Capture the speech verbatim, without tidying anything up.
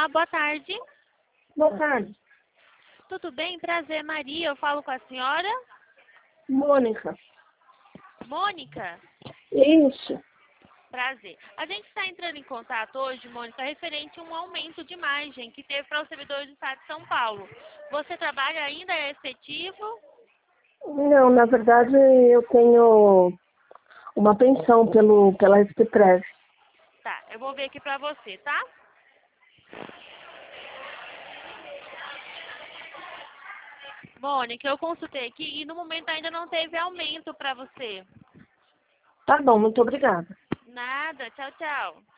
boa tarde. Boa tarde. Tudo bem? Prazer, Maria. Eu falo com a senhora? Mônica. Mônica? Isso. Prazer. A gente está entrando em contato hoje, Mônica, referente a um aumento de margem que teve para os servidores do Estado de São Paulo. Você trabalha ainda, é efetivo? Não, na verdade eu tenho uma pensão pelo, pela S P Prev. Tá, eu vou ver aqui para você, tá? Mônica, eu consultei aqui e no momento ainda não teve aumento para você. Tá bom, muito obrigada. Nada, tchau, tchau.